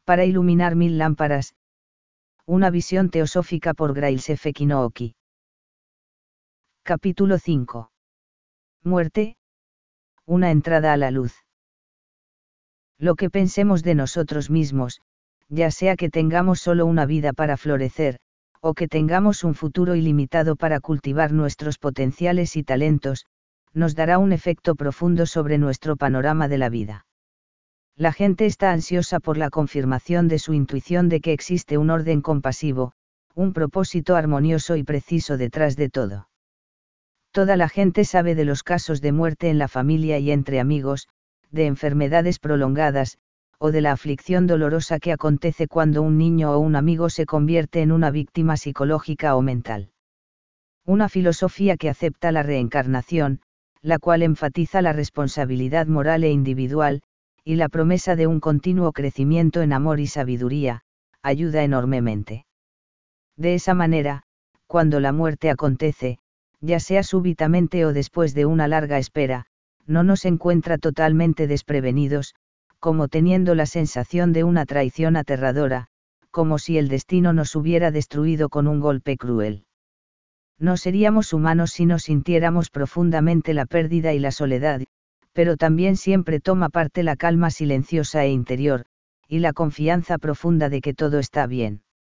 Para iluminar 1000 lámparas. Una visión teosófica por Grail Sefeki no Oki. Capítulo 5. Muerte. Una entrada a la luz. Lo que pensemos de nosotros mismos, ya sea que tengamos solo una vida para florecer, o que tengamos un futuro ilimitado para cultivar nuestros potenciales y talentos, nos dará un efecto profundo sobre nuestro panorama de la vida. La gente está ansiosa por la confirmación de su intuición de que existe un orden compasivo, un propósito armonioso y preciso detrás de todo. Toda la gente sabe de los casos de muerte en la familia y entre amigos, de enfermedades prolongadas, o de la aflicción dolorosa que acontece cuando un niño o un amigo se convierte en una víctima psicológica o mental. Una filosofía que acepta la reencarnación, la cual enfatiza la responsabilidad moral e individual, y la promesa de un continuo crecimiento en amor y sabiduría, ayuda enormemente. De esa manera, cuando la muerte acontece, ya sea súbitamente o después de una larga espera, no nos encuentra totalmente desprevenidos, como teniendo la sensación de una traición aterradora, como si el destino nos hubiera destruido con un golpe cruel. No seríamos humanos si no sintiéramos profundamente la pérdida y la soledad, pero también siempre toma parte la calma silenciosa e interior, y la confianza profunda de que todo está bien.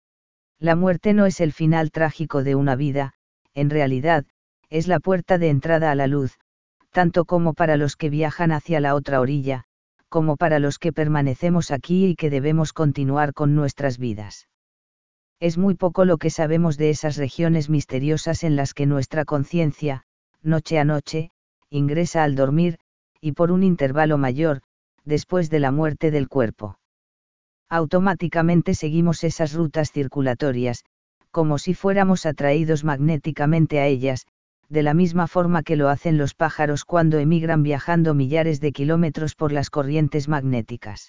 La muerte no es el final trágico de una vida, en realidad, es la puerta de entrada a la luz, tanto como para los que viajan hacia la otra orilla, como para los que permanecemos aquí y que debemos continuar con nuestras vidas. Es muy poco lo que sabemos de esas regiones misteriosas en las que nuestra conciencia, noche a noche, ingresa al dormir, y por un intervalo mayor, después de la muerte del cuerpo. Automáticamente seguimos esas rutas circulatorias, como si fuéramos atraídos magnéticamente a ellas, de la misma forma que lo hacen los pájaros cuando emigran viajando millares de kilómetros por las corrientes magnéticas.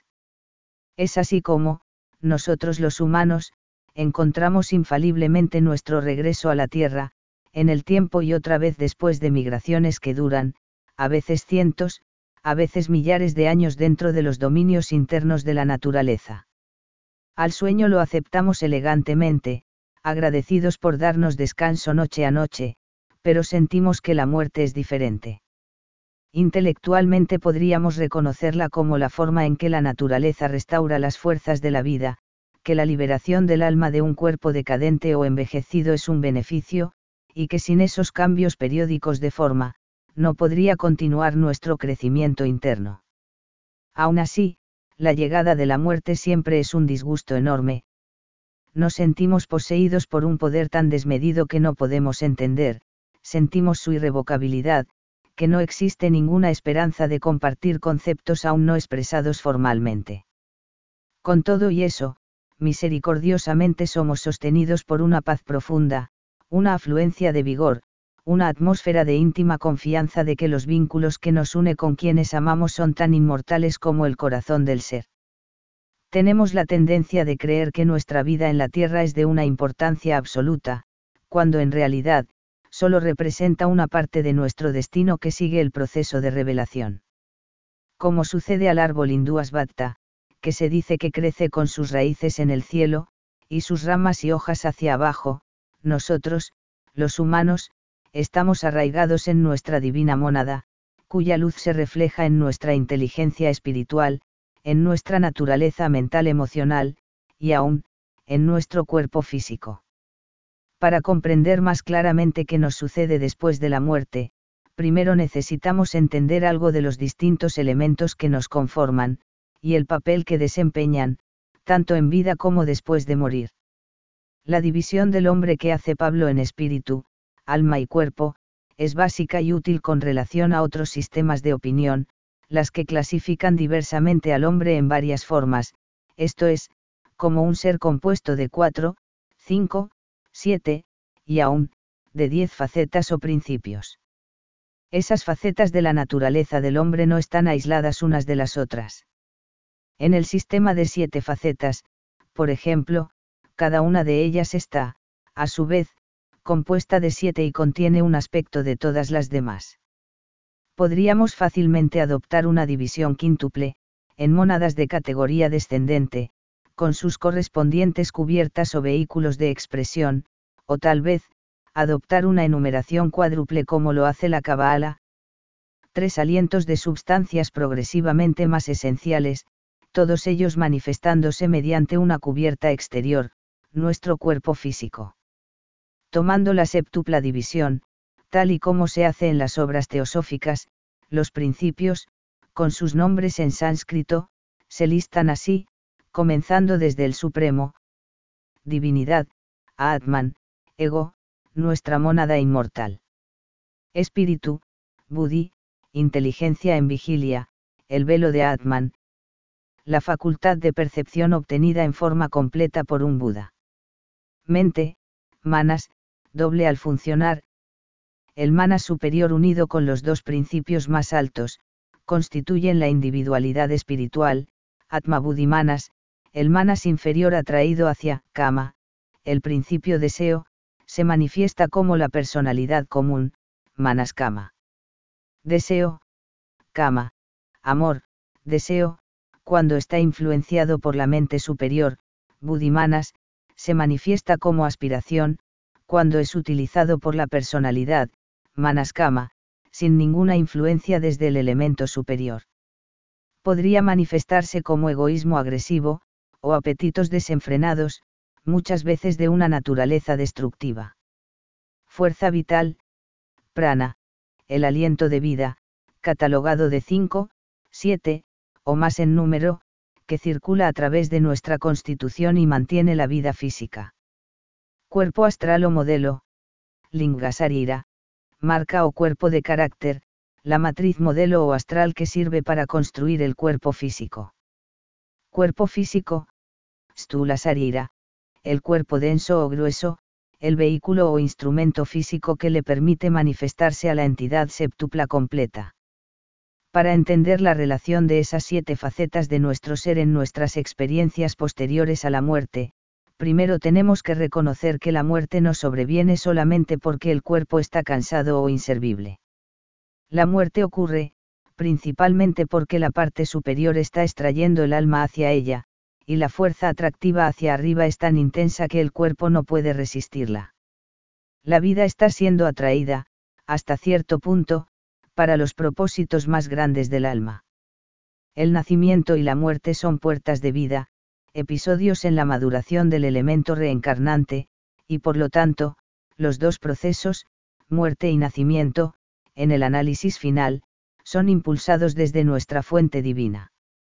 Es así como, nosotros los humanos, encontramos infaliblemente nuestro regreso a la Tierra, en el tiempo y otra vez después de migraciones que duran, a veces cientos, a veces millares de años dentro de los dominios internos de la naturaleza. Al sueño lo aceptamos elegantemente, agradecidos por darnos descanso noche a noche, pero sentimos que la muerte es diferente. Intelectualmente podríamos reconocerla como la forma en que la naturaleza restaura las fuerzas de la vida, que la liberación del alma de un cuerpo decadente o envejecido es un beneficio, y que sin esos cambios periódicos de forma, no podría continuar nuestro crecimiento interno. Aún así, la llegada de la muerte siempre es un disgusto enorme. Nos sentimos poseídos por un poder tan desmedido que no podemos entender, sentimos su irrevocabilidad, que no existe ninguna esperanza de compartir conceptos aún no expresados formalmente. Con todo y eso, misericordiosamente somos sostenidos por una paz profunda, una afluencia de vigor, una atmósfera de íntima confianza de que los vínculos que nos une con quienes amamos son tan inmortales como el corazón del ser. Tenemos la tendencia de creer que nuestra vida en la Tierra es de una importancia absoluta, cuando en realidad, solo representa una parte de nuestro destino que sigue el proceso de revelación. Como sucede al árbol hindú Asvattha, que se dice que crece con sus raíces en el cielo, y sus ramas y hojas hacia abajo, nosotros, los humanos, estamos arraigados en nuestra divina mónada, cuya luz se refleja en nuestra inteligencia espiritual, en nuestra naturaleza mental emocional, y aún, en nuestro cuerpo físico. Para comprender más claramente qué nos sucede después de la muerte, primero necesitamos entender algo de los distintos elementos que nos conforman, y el papel que desempeñan, tanto en vida como después de morir. La división del hombre que hace Pablo en espíritu, alma y cuerpo, es básica y útil con relación a otros sistemas de opinión, las que clasifican diversamente al hombre en varias formas, esto es, como un ser compuesto de 4, 5, 7, y aún, de 10 facetas o principios. Esas facetas de la naturaleza del hombre no están aisladas unas de las otras. En el sistema de 7 facetas, por ejemplo, cada una de ellas está, a su vez, compuesta de 7 y contiene un aspecto de todas las demás. Podríamos fácilmente adoptar una división quíntuple, en mónadas de categoría descendente, con sus correspondientes cubiertas o vehículos de expresión, o tal vez, adoptar una enumeración cuádruple como lo hace la Kabbalah. 3 alientos de substancias progresivamente más esenciales, todos ellos manifestándose mediante una cubierta exterior, nuestro cuerpo físico. Tomando la séptupla división, tal y como se hace en las obras teosóficas, los principios, con sus nombres en sánscrito, se listan así, comenzando desde el supremo, divinidad, Atman, ego, nuestra mónada inmortal. Espíritu, Buddhi, inteligencia en vigilia, el velo de Atman. La facultad de percepción obtenida en forma completa por un Buda. Mente, manas, doble al funcionar. El manas superior unido con los dos principios más altos, constituyen la individualidad espiritual, Atma Buddhi Manas, el manas inferior atraído hacia Kama, el principio deseo, se manifiesta como la personalidad común, Manas Kama. Deseo, Kama, amor, deseo, cuando está influenciado por la mente superior, Buddhi Manas, se manifiesta como aspiración, cuando es utilizado por la personalidad, Manas Kama, sin ninguna influencia desde el elemento superior. Podría manifestarse como egoísmo agresivo, o apetitos desenfrenados, muchas veces de una naturaleza destructiva. Fuerza vital, prana, el aliento de vida, catalogado de 5, 7, o más en número, que circula a través de nuestra constitución y mantiene la vida física. Cuerpo astral o modelo, linga sarira, marca o cuerpo de carácter, la matriz modelo o astral que sirve para construir el cuerpo físico. Cuerpo físico, stula sarira, el cuerpo denso o grueso, el vehículo o instrumento físico que le permite manifestarse a la entidad séptupla completa. Para entender la relación de esas 7 facetas de nuestro ser en nuestras experiencias posteriores a la muerte, primero tenemos que reconocer que la muerte no sobreviene solamente porque el cuerpo está cansado o inservible. La muerte ocurre, principalmente porque la parte superior está extrayendo el alma hacia ella, y la fuerza atractiva hacia arriba es tan intensa que el cuerpo no puede resistirla. La vida está siendo atraída, hasta cierto punto, para los propósitos más grandes del alma. El nacimiento y la muerte son puertas de vida, episodios en la maduración del elemento reencarnante, y por lo tanto, los dos procesos, muerte y nacimiento, en el análisis final, son impulsados desde nuestra fuente divina.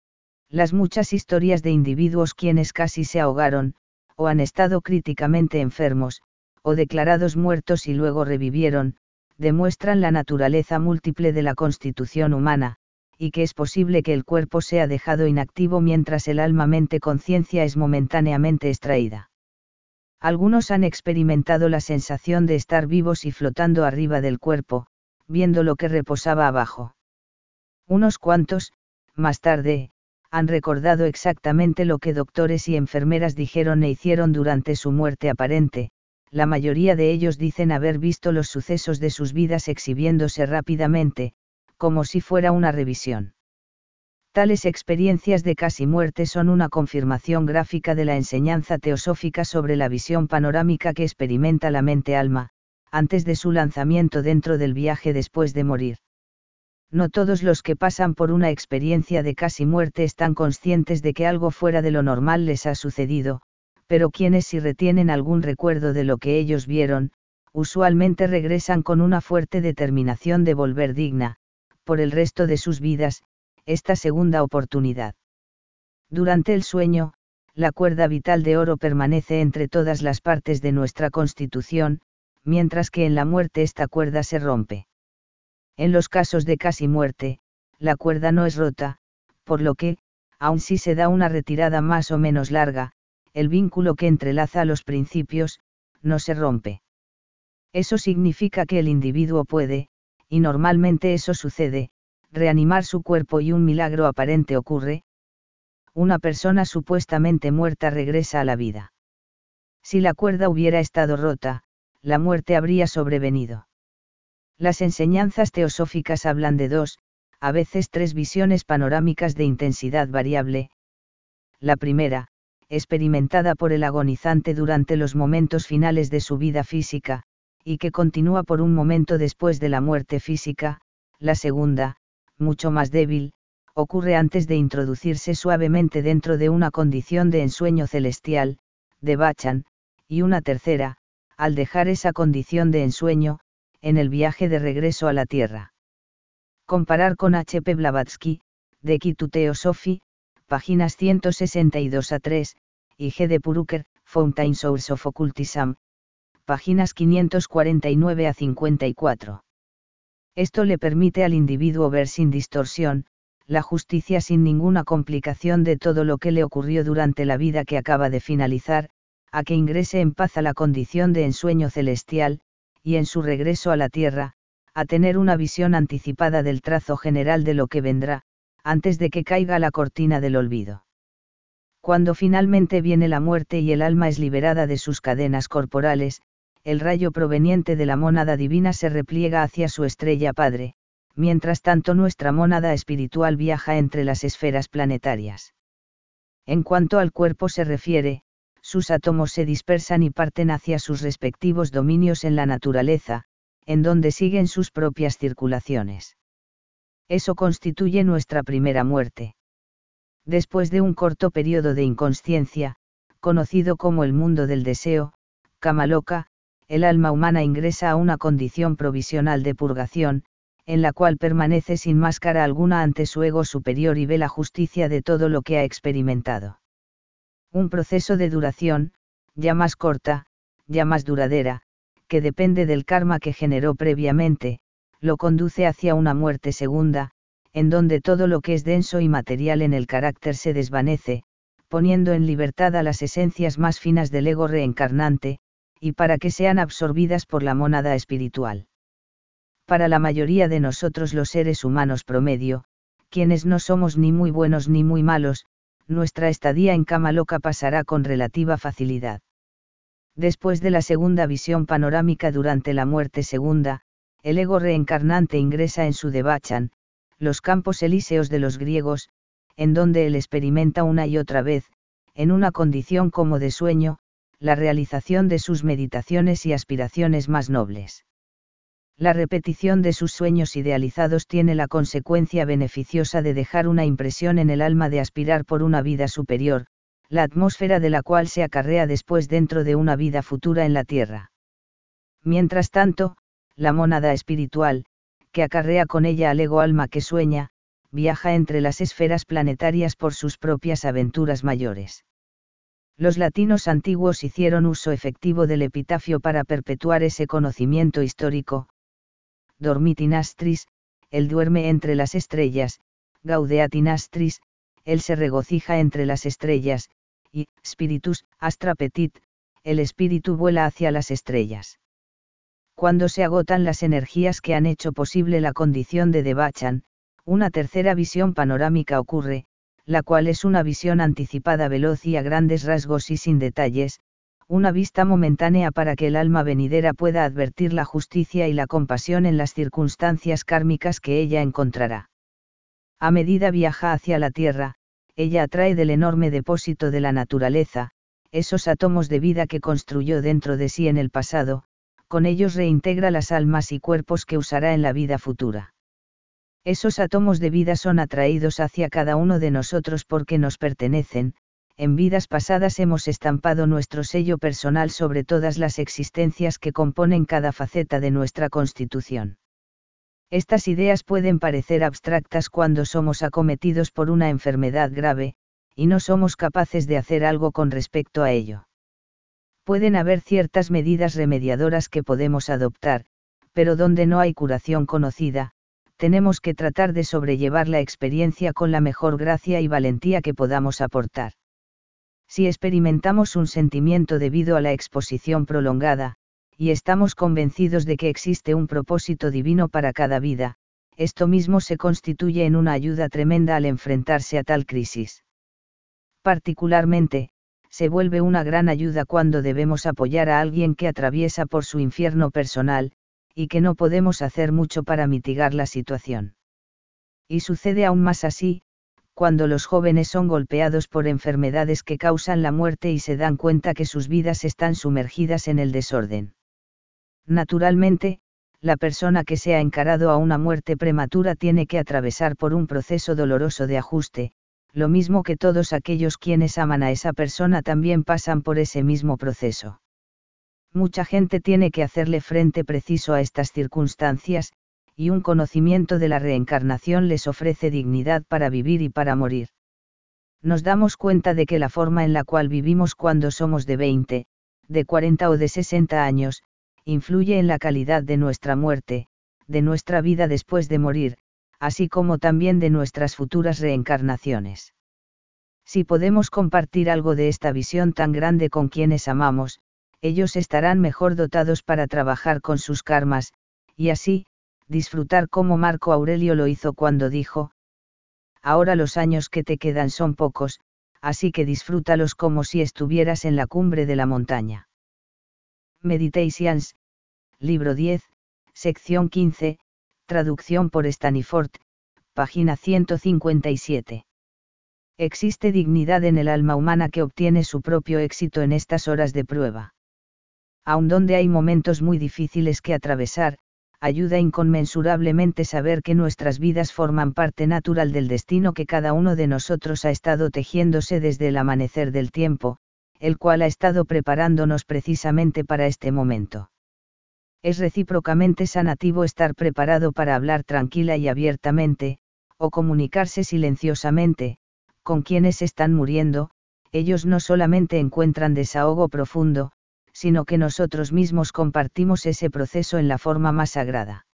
Las muchas historias de individuos quienes casi se ahogaron, o han estado críticamente enfermos, o declarados muertos y luego revivieron, demuestran la naturaleza múltiple de la constitución humana, y que es posible que el cuerpo sea dejado inactivo mientras el alma-mente-conciencia es momentáneamente extraída. Algunos han experimentado la sensación de estar vivos y flotando arriba del cuerpo, viendo lo que reposaba abajo. Unos cuantos, más tarde, han recordado exactamente lo que doctores y enfermeras dijeron e hicieron durante su muerte aparente. La mayoría de ellos dicen haber visto los sucesos de sus vidas exhibiéndose rápidamente, como si fuera una revisión. Tales experiencias de casi muerte son una confirmación gráfica de la enseñanza teosófica sobre la visión panorámica que experimenta la mente-alma, antes de su lanzamiento dentro del viaje después de morir. No todos los que pasan por una experiencia de casi muerte están conscientes de que algo fuera de lo normal les ha sucedido, pero quienes sí retienen algún recuerdo de lo que ellos vieron, usualmente regresan con una fuerte determinación de volver digna, por el resto de sus vidas, esta segunda oportunidad. Durante el sueño, la cuerda vital de oro permanece entre todas las partes de nuestra constitución, mientras que en la muerte esta cuerda se rompe. En los casos de casi muerte, la cuerda no es rota, por lo que, aun si se da una retirada más o menos larga, el vínculo que entrelaza a los principios, no se rompe. Eso significa que el individuo puede, y normalmente eso sucede, reanimar su cuerpo y un milagro aparente ocurre. Una persona supuestamente muerta regresa a la vida. Si la cuerda hubiera estado rota, la muerte habría sobrevenido. Las enseñanzas teosóficas hablan de 2, a veces 3 visiones panorámicas de intensidad variable. La primera, experimentada por el agonizante durante los momentos finales de su vida física, y que continúa por un momento después de la muerte física. La segunda, mucho más débil, ocurre antes de introducirse suavemente dentro de una condición de ensueño celestial, devachan, y una tercera, al dejar esa condición de ensueño, en el viaje de regreso a la Tierra. Comparar con H. P. Blavatsky, de Key to Theosophy, páginas 162 a 3, y G. de Purucker, Fountain Source of Occultism, páginas 549 a 54. Esto le permite al individuo ver sin distorsión, la justicia sin ninguna complicación de todo lo que le ocurrió durante la vida que acaba de finalizar, a que ingrese en paz a la condición de ensueño celestial, y en su regreso a la Tierra, a tener una visión anticipada del trazo general de lo que vendrá, antes de que caiga la cortina del olvido. Cuando finalmente viene la muerte y el alma es liberada de sus cadenas corporales, el rayo proveniente de la mónada divina se repliega hacia su estrella padre, mientras tanto nuestra mónada espiritual viaja entre las esferas planetarias. En cuanto al cuerpo se refiere, sus átomos se dispersan y parten hacia sus respectivos dominios en la naturaleza, en donde siguen sus propias circulaciones. Eso constituye nuestra primera muerte. Después de un corto periodo de inconsciencia, conocido como el mundo del deseo, Kamaloka, el alma humana ingresa a una condición provisional de purgación, en la cual permanece sin máscara alguna ante su ego superior y ve la justicia de todo lo que ha experimentado. Un proceso de duración, ya más corta, ya más duradera, que depende del karma que generó previamente, lo conduce hacia una muerte segunda, en donde todo lo que es denso y material en el carácter se desvanece, poniendo en libertad a las esencias más finas del ego reencarnante, y para que sean absorbidas por la mónada espiritual. Para la mayoría de nosotros los seres humanos promedio, quienes no somos ni muy buenos ni muy malos, nuestra estadía en Kamaloka pasará con relativa facilidad. Después de la segunda visión panorámica durante la muerte segunda, el ego reencarnante ingresa en su devachan, los campos elíseos de los griegos, en donde él experimenta una y otra vez, en una condición como de sueño, la realización de sus meditaciones y aspiraciones más nobles. La repetición de sus sueños idealizados tiene la consecuencia beneficiosa de dejar una impresión en el alma de aspirar por una vida superior, la atmósfera de la cual se acarrea después dentro de una vida futura en la tierra. Mientras tanto, la mónada espiritual, que acarrea con ella al ego alma que sueña, viaja entre las esferas planetarias por sus propias aventuras mayores. Los latinos antiguos hicieron uso efectivo del epitafio para perpetuar ese conocimiento histórico. Dormit in astris, él duerme entre las estrellas, gaudeat in astris, él se regocija entre las estrellas, y, spiritus, astra petit, el espíritu vuela hacia las estrellas. Cuando se agotan las energías que han hecho posible la condición de devachan, una tercera visión panorámica ocurre, la cual es una visión anticipada veloz y a grandes rasgos y sin detalles, una vista momentánea para que el alma venidera pueda advertir la justicia y la compasión en las circunstancias kármicas que ella encontrará. A medida viaja hacia la tierra, ella atrae del enorme depósito de la naturaleza, esos átomos de vida que construyó dentro de sí en el pasado, con ellos reintegra las almas y cuerpos que usará en la vida futura. Esos átomos de vida son atraídos hacia cada uno de nosotros porque nos pertenecen, en vidas pasadas hemos estampado nuestro sello personal sobre todas las existencias que componen cada faceta de nuestra constitución. Estas ideas pueden parecer abstractas cuando somos acometidos por una enfermedad grave, y no somos capaces de hacer algo con respecto a ello. Pueden haber ciertas medidas remediadoras que podemos adoptar, pero donde no hay curación conocida, tenemos que tratar de sobrellevar la experiencia con la mejor gracia y valentía que podamos aportar. Si experimentamos un sentimiento debido a la exposición prolongada, y estamos convencidos de que existe un propósito divino para cada vida, esto mismo se constituye en una ayuda tremenda al enfrentarse a tal crisis. Particularmente, se vuelve una gran ayuda cuando debemos apoyar a alguien que atraviesa por su infierno personal, y que no podemos hacer mucho para mitigar la situación. Y sucede aún más así, cuando los jóvenes son golpeados por enfermedades que causan la muerte y se dan cuenta que sus vidas están sumergidas en el desorden. Naturalmente, la persona que se ha encarado a una muerte prematura tiene que atravesar por un proceso doloroso de ajuste, lo mismo que todos aquellos quienes aman a esa persona también pasan por ese mismo proceso. Mucha gente tiene que hacerle frente preciso a estas circunstancias, y un conocimiento de la reencarnación les ofrece dignidad para vivir y para morir. Nos damos cuenta de que la forma en la cual vivimos cuando somos de 20, de 40 o de 60 años, influye en la calidad de nuestra muerte, de nuestra vida después de morir, así como también de nuestras futuras reencarnaciones. Si podemos compartir algo de esta visión tan grande con quienes amamos, ellos estarán mejor dotados para trabajar con sus karmas, y así, disfrutar como Marco Aurelio lo hizo cuando dijo: ahora los años que te quedan son pocos, así que disfrútalos como si estuvieras en la cumbre de la montaña. Meditations, libro 10, sección 15, traducción por Staniford, página 157. Existe dignidad en el alma humana que obtiene su propio éxito en estas horas de prueba. Aun donde hay momentos muy difíciles que atravesar, ayuda inconmensurablemente saber que nuestras vidas forman parte natural del destino que cada uno de nosotros ha estado tejiéndose desde el amanecer del tiempo, el cual ha estado preparándonos precisamente para este momento. Es recíprocamente sanativo estar preparado para hablar tranquila y abiertamente, o comunicarse silenciosamente, con quienes están muriendo. Ellos no solamente encuentran desahogo profundo, sino que nosotros mismos compartimos ese proceso en la forma más sagrada.